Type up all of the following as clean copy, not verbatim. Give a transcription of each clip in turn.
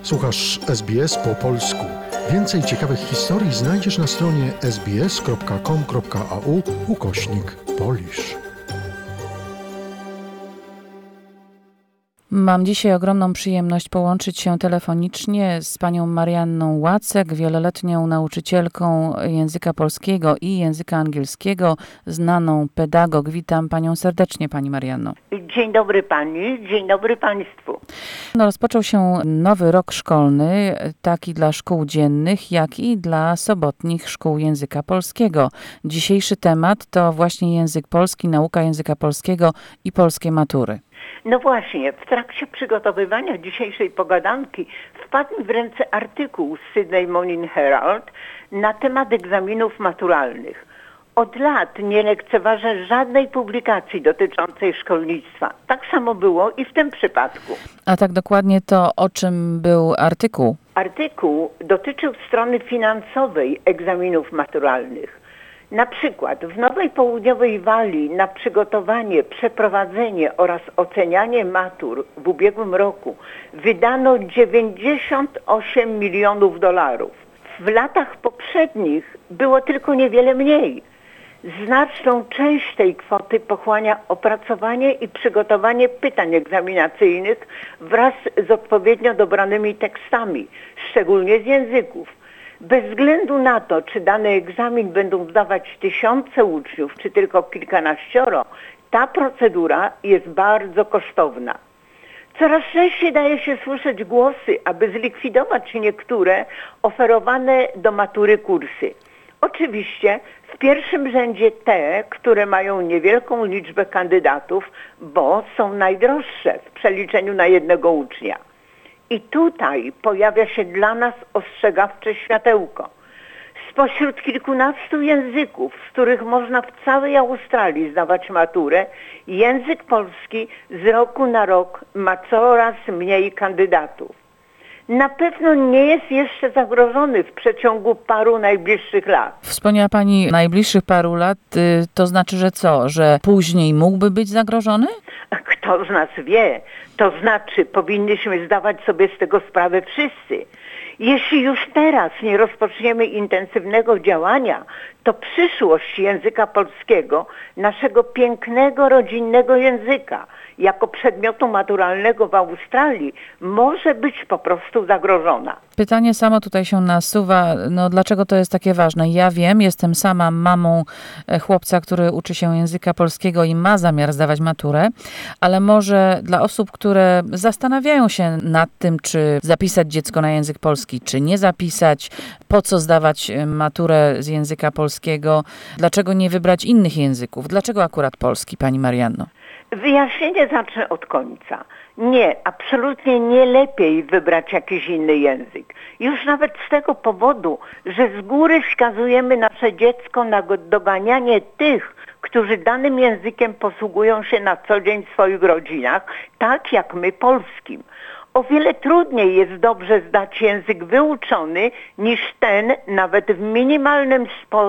Słuchasz SBS po polsku. Więcej ciekawych historii znajdziesz na stronie sbs.com.au/Polish. Mam dzisiaj ogromną przyjemność połączyć się telefonicznie z panią Marianną Łacek, wieloletnią nauczycielką języka polskiego i języka angielskiego, znaną pedagog. Witam panią serdecznie, pani Marianno. Dzień dobry pani, dzień dobry państwu. Rozpoczął się nowy rok szkolny, taki dla szkół dziennych, jak i dla sobotnich szkół języka polskiego. Dzisiejszy temat to właśnie język polski, nauka języka polskiego i polskie matury. No właśnie, w trakcie przygotowywania dzisiejszej pogadanki wpadł mi w ręce artykuł z Sydney Morning Herald na temat egzaminów maturalnych. Od lat nie lekceważę żadnej publikacji dotyczącej szkolnictwa. Tak samo było i w tym przypadku. A tak dokładnie to o czym był artykuł? Artykuł dotyczył strony finansowej egzaminów maturalnych. Na przykład w Nowej Południowej Walii na przygotowanie, przeprowadzenie oraz ocenianie matur w ubiegłym roku wydano $98 milionów. W latach poprzednich było tylko niewiele mniej. Znaczną część tej kwoty pochłania opracowanie i przygotowanie pytań egzaminacyjnych wraz z odpowiednio dobranymi tekstami, szczególnie z języków. Bez względu na to, czy dany egzamin będą zdawać tysiące uczniów, czy tylko kilkanaścioro, ta procedura jest bardzo kosztowna. Coraz częściej daje się słyszeć głosy, aby zlikwidować niektóre oferowane do matury kursy. Oczywiście w pierwszym rzędzie te, które mają niewielką liczbę kandydatów, bo są najdroższe w przeliczeniu na jednego ucznia. I tutaj pojawia się dla nas ostrzegawcze światełko. Spośród kilkunastu języków, z których można w całej Australii zdawać maturę, język polski z roku na rok ma coraz mniej kandydatów. Na pewno nie jest jeszcze zagrożony w przeciągu paru najbliższych lat. Wspomniała pani najbliższych paru lat, to znaczy, że co? Że później mógłby być zagrożony? Kto z nas wie? To znaczy, powinniśmy zdawać sobie z tego sprawę wszyscy. Jeśli już teraz nie rozpoczniemy intensywnego działania, to przyszłość języka polskiego, naszego pięknego, rodzinnego języka, jako przedmiotu maturalnego w Australii, może być po prostu zagrożona. Pytanie samo tutaj się nasuwa, dlaczego to jest takie ważne? Ja wiem, jestem sama mamą chłopca, który uczy się języka polskiego i ma zamiar zdawać maturę, ale może dla osób, które zastanawiają się nad tym, czy zapisać dziecko na język polski, czy nie zapisać, po co zdawać maturę z języka polskiego, dlaczego nie wybrać innych języków? Dlaczego akurat polski, pani Marianno? Wyjaśnienie zacznę od końca. Nie, absolutnie nie lepiej wybrać jakiś inny język. Już nawet z tego powodu, że z góry wskazujemy nasze dziecko na doganianie tych, którzy danym językiem posługują się na co dzień w swoich rodzinach, tak jak my polskim. O wiele trudniej jest dobrze zdać język wyuczony niż ten, nawet w minimalnym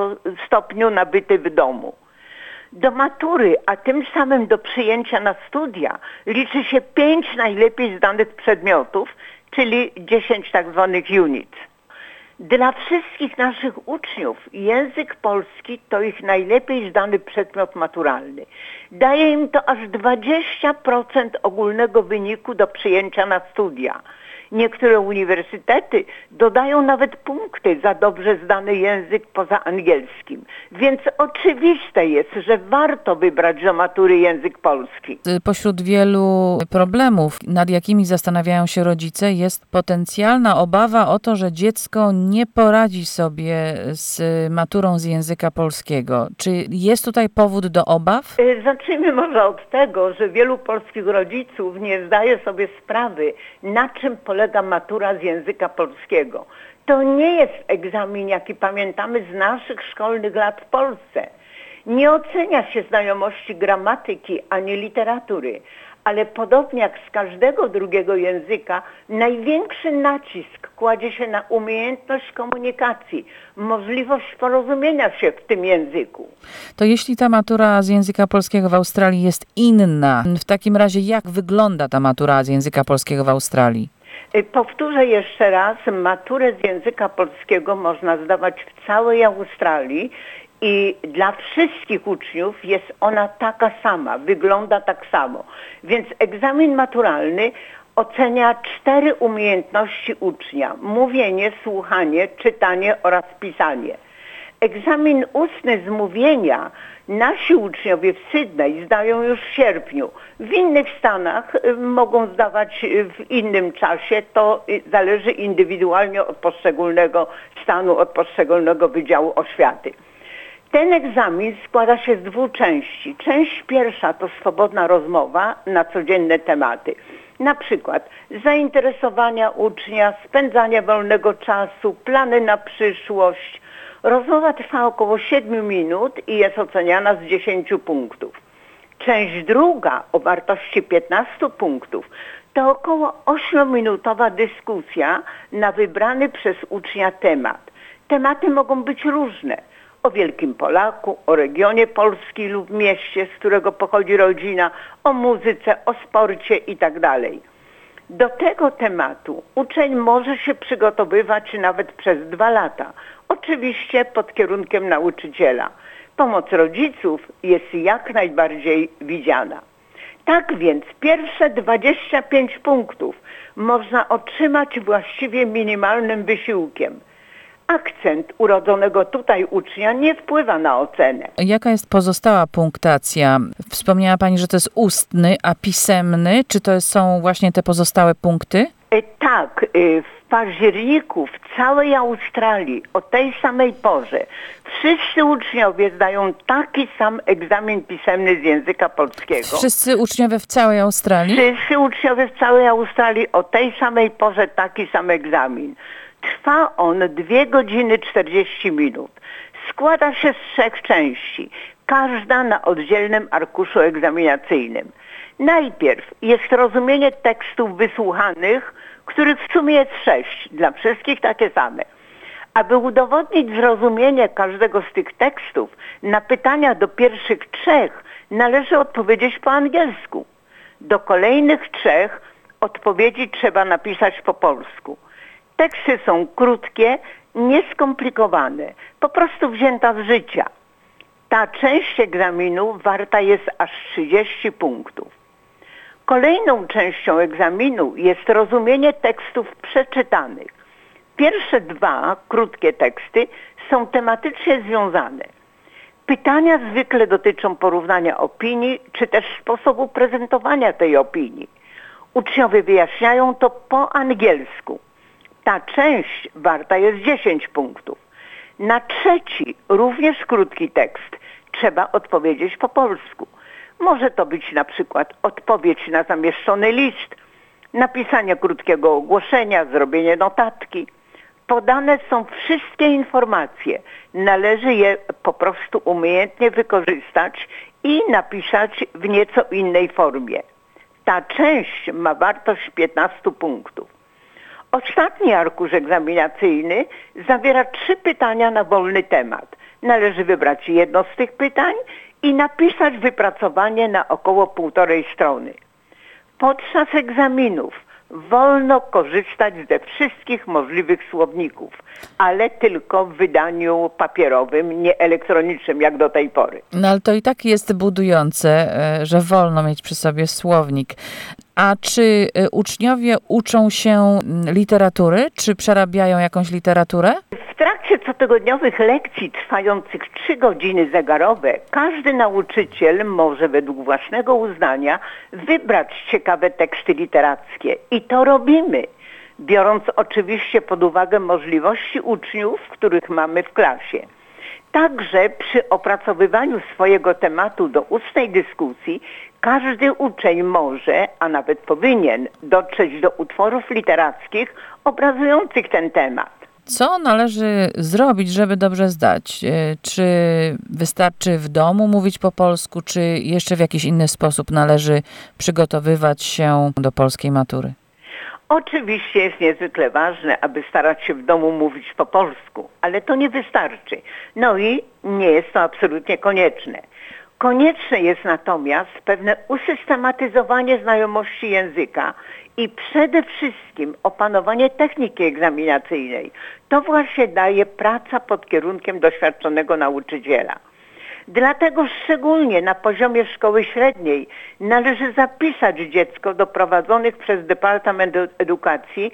stopniu nabyty w domu. Do matury, a tym samym do przyjęcia na studia liczy się 5 najlepiej zdanych przedmiotów, czyli 10 tak zwanych units. Dla wszystkich naszych uczniów język polski to ich najlepiej zdany przedmiot maturalny. Daje im to aż 20% ogólnego wyniku do przyjęcia na studia. Niektóre uniwersytety dodają nawet punkty za dobrze zdany język poza angielskim. Więc oczywiste jest, że warto wybrać do matury język polski. Pośród wielu problemów, nad jakimi zastanawiają się rodzice, jest potencjalna obawa o to, że dziecko nie poradzi sobie z maturą z języka polskiego. Czy jest tutaj powód do obaw? Zacznijmy może od tego, że wielu polskich rodziców nie zdaje sobie sprawy, na czym polega matura z języka polskiego. To nie jest egzamin, jaki pamiętamy z naszych szkolnych lat w Polsce. Nie ocenia się znajomości gramatyki ani literatury, ale podobnie jak z każdego drugiego języka, największy nacisk kładzie się na umiejętność komunikacji, możliwość porozumienia się w tym języku. To jeśli ta matura z języka polskiego w Australii jest inna, w takim razie jak wygląda ta matura z języka polskiego w Australii? Powtórzę jeszcze raz, maturę z języka polskiego można zdawać w całej Australii i dla wszystkich uczniów jest ona taka sama, wygląda tak samo. Więc egzamin maturalny ocenia 4 umiejętności ucznia: mówienie, słuchanie, czytanie oraz pisanie. Egzamin ustny z mówienia nasi uczniowie w Sydney zdają już w sierpniu. W innych stanach mogą zdawać w innym czasie. To zależy indywidualnie od poszczególnego stanu, od poszczególnego wydziału oświaty. Ten egzamin składa się z 2 części. Część pierwsza to swobodna rozmowa na codzienne tematy. Na przykład zainteresowania ucznia, spędzanie wolnego czasu, plany na przyszłość. Rozmowa trwa około 7 minut i jest oceniana z 10 punktów. Część druga o wartości 15 punktów to około 8-minutowa dyskusja na wybrany przez ucznia temat. Tematy mogą być różne. O Wielkim Polaku, o regionie Polski lub mieście, z którego pochodzi rodzina, o muzyce, o sporcie itd. Do tego tematu uczeń może się przygotowywać nawet przez 2 lata. Oczywiście pod kierunkiem nauczyciela. Pomoc rodziców jest jak najbardziej widziana. Tak więc pierwsze 25 punktów można otrzymać właściwie minimalnym wysiłkiem. Akcent urodzonego tutaj ucznia nie wpływa na ocenę. Jaka jest pozostała punktacja? Wspomniała Pani, że to jest ustny, a pisemny. Czy to są właśnie te pozostałe punkty? Tak, w październiku w całej Australii o tej samej porze wszyscy uczniowie zdają taki sam egzamin pisemny z języka polskiego. Wszyscy uczniowie w całej Australii? Wszyscy uczniowie w całej Australii o tej samej porze taki sam egzamin. Trwa on 2 godziny 40 minut. Składa się z 3 części, każda na oddzielnym arkuszu egzaminacyjnym. Najpierw jest rozumienie tekstów wysłuchanych, których w sumie jest 6, dla wszystkich takie same. Aby udowodnić zrozumienie każdego z tych tekstów, na pytania do pierwszych 3 należy odpowiedzieć po angielsku. Do kolejnych 3 odpowiedzi trzeba napisać po polsku. Teksty są krótkie, nieskomplikowane, po prostu wzięta z życia. Ta część egzaminu warta jest aż 30 punktów. Kolejną częścią egzaminu jest rozumienie tekstów przeczytanych. Pierwsze 2 krótkie teksty są tematycznie związane. Pytania zwykle dotyczą porównania opinii, czy też sposobu prezentowania tej opinii. Uczniowie wyjaśniają to po angielsku. Ta część warta jest 10 punktów. Na trzeci, również krótki tekst, trzeba odpowiedzieć po polsku. Może to być na przykład odpowiedź na zamieszczony list, napisanie krótkiego ogłoszenia, zrobienie notatki. Podane są wszystkie informacje. Należy je po prostu umiejętnie wykorzystać i napisać w nieco innej formie. Ta część ma wartość 15 punktów. Ostatni arkusz egzaminacyjny zawiera 3 pytania na wolny temat. Należy wybrać jedno z tych pytań i napisać wypracowanie na około 1,5 strony. Podczas egzaminów wolno korzystać ze wszystkich możliwych słowników, ale tylko w wydaniu papierowym, nie elektronicznym jak do tej pory. No ale to i tak jest budujące, że wolno mieć przy sobie słownik. A czy uczniowie uczą się literatury? Czy przerabiają jakąś literaturę? W trakcie cotygodniowych lekcji trwających 3 godziny zegarowe każdy nauczyciel może według własnego uznania wybrać ciekawe teksty literackie. I to robimy, biorąc oczywiście pod uwagę możliwości uczniów, których mamy w klasie. Także przy opracowywaniu swojego tematu do ustnej dyskusji każdy uczeń może, a nawet powinien, dotrzeć do utworów literackich obrazujących ten temat. Co należy zrobić, żeby dobrze zdać? Czy wystarczy w domu mówić po polsku, czy jeszcze w jakiś inny sposób należy przygotowywać się do polskiej matury? Oczywiście jest niezwykle ważne, aby starać się w domu mówić po polsku, ale to nie wystarczy. No i nie jest to absolutnie konieczne. Konieczne jest natomiast pewne usystematyzowanie znajomości języka i przede wszystkim opanowanie techniki egzaminacyjnej. To właśnie daje praca pod kierunkiem doświadczonego nauczyciela. Dlatego szczególnie na poziomie szkoły średniej należy zapisać dziecko do prowadzonych przez Departament Edukacji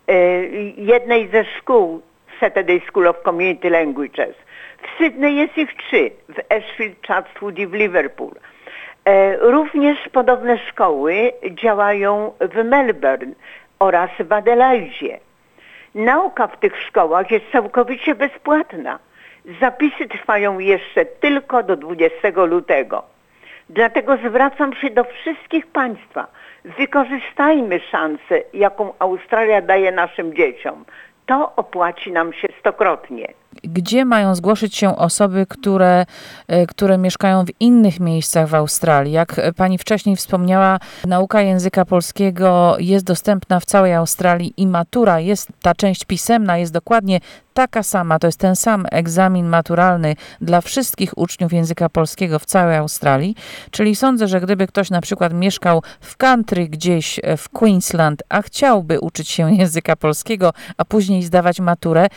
jednej ze szkół Saturday School of Community Languages. W Sydney jest ich 3, w Ashfield, Chatswood i w Liverpool. Również podobne szkoły działają w Melbourne oraz w Adelaidzie. Nauka w tych szkołach jest całkowicie bezpłatna. Zapisy trwają jeszcze tylko do 20 lutego. Dlatego zwracam się do wszystkich Państwa. Wykorzystajmy szansę, jaką Australia daje naszym dzieciom. To opłaci nam się stokrotnie. Gdzie mają zgłosić się osoby, które mieszkają w innych miejscach w Australii? Jak pani wcześniej wspomniała, nauka języka polskiego jest dostępna w całej Australii i matura jest, ta część pisemna jest dokładnie taka sama, to jest ten sam egzamin maturalny dla wszystkich uczniów języka polskiego w całej Australii. Czyli sądzę, że gdyby ktoś na przykład mieszkał w country gdzieś w Queensland, a chciałby uczyć się języka polskiego, a później zdawać maturę,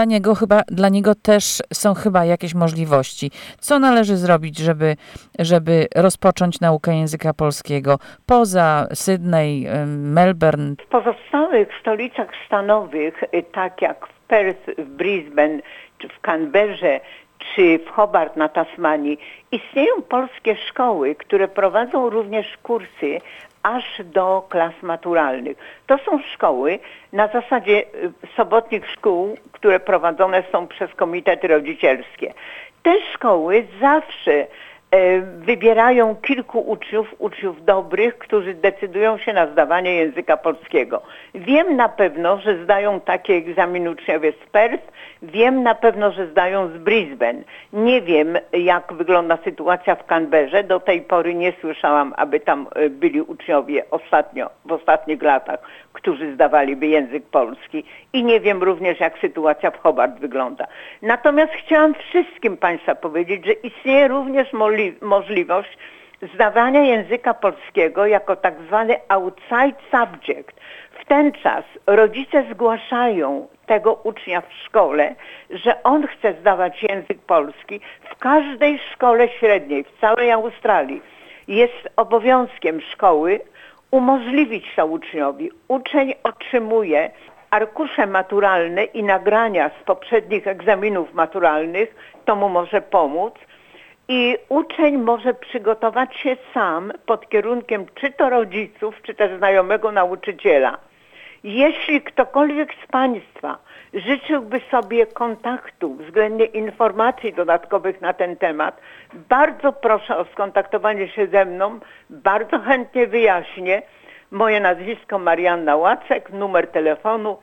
dla niego też są chyba jakieś możliwości. Co należy zrobić, żeby rozpocząć naukę języka polskiego poza Sydney, Melbourne? W pozostałych stolicach stanowych, tak jak w Perth, w Brisbane, czy w Canberrze, czy w Hobart na Tasmanii, istnieją polskie szkoły, które prowadzą również kursy aż do klas maturalnych. To są szkoły na zasadzie sobotnich szkół, które prowadzone są przez komitety rodzicielskie. Te szkoły zawsze wybierają kilku uczniów dobrych, którzy decydują się na zdawanie języka polskiego. Wiem na pewno, że zdają taki egzamin uczniowie z Perth, wiem na pewno, że zdają z Brisbane. Nie wiem, jak wygląda sytuacja w Canberrze. Do tej pory nie słyszałam, aby tam byli uczniowie w ostatnich latach, którzy zdawaliby język polski. I nie wiem również, jak sytuacja w Hobart wygląda. Natomiast chciałam wszystkim Państwa powiedzieć, że istnieje również możliwość zdawania języka polskiego jako tak zwany outside subject. W ten czas rodzice zgłaszają tego ucznia w szkole, że on chce zdawać język polski w każdej szkole średniej w całej Australii. Jest obowiązkiem szkoły umożliwić to uczniowi. Uczeń otrzymuje arkusze maturalne i nagrania z poprzednich egzaminów maturalnych, to mu może pomóc. I uczeń może przygotować się sam pod kierunkiem czy to rodziców, czy też znajomego nauczyciela. Jeśli ktokolwiek z Państwa życzyłby sobie kontaktu względnie informacji dodatkowych na ten temat, bardzo proszę o skontaktowanie się ze mną, bardzo chętnie wyjaśnię. Moje nazwisko Marianna Łacek, numer telefonu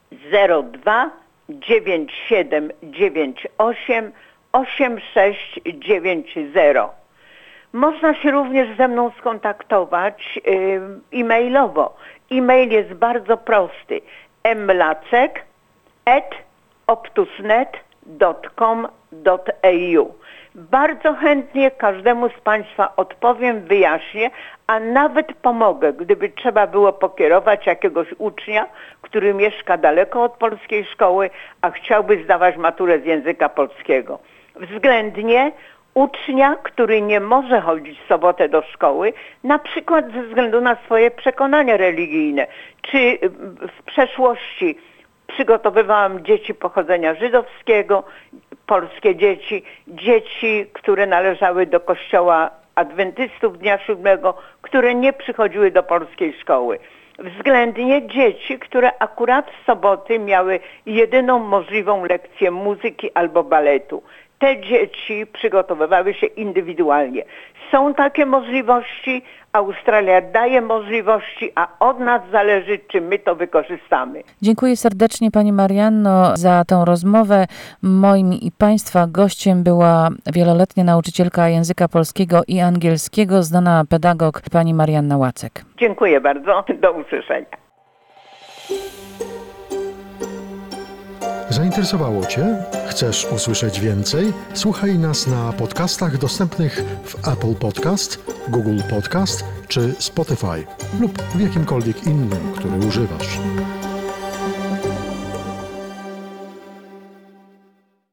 02 9798 8690. Można się również ze mną skontaktować e-mailowo. E-mail jest bardzo prosty. mlacek@optusnet.com.au. Bardzo chętnie każdemu z Państwa odpowiem, wyjaśnię, a nawet pomogę, gdyby trzeba było pokierować jakiegoś ucznia, który mieszka daleko od polskiej szkoły, a chciałby zdawać maturę z języka polskiego. Względnie ucznia, który nie może chodzić w sobotę do szkoły, na przykład ze względu na swoje przekonania religijne, czy w przeszłości przygotowywałam dzieci pochodzenia żydowskiego, polskie dzieci, które należały do kościoła adwentystów dnia 7, które nie przychodziły do polskiej szkoły. Względnie dzieci, które akurat w soboty miały jedyną możliwą lekcję muzyki albo baletu. Te dzieci przygotowywały się indywidualnie. Są takie możliwości, Australia daje możliwości, a od nas zależy, czy my to wykorzystamy. Dziękuję serdecznie Pani Marianno za tę rozmowę. Moim i Państwa gościem była wieloletnia nauczycielka języka polskiego i angielskiego, znana pedagog Pani Marianna Łacek. Dziękuję bardzo. Do usłyszenia. Zainteresowało Cię? Chcesz usłyszeć więcej? Słuchaj nas na podcastach dostępnych w Apple Podcast, Google Podcast czy Spotify lub w jakimkolwiek innym, który używasz.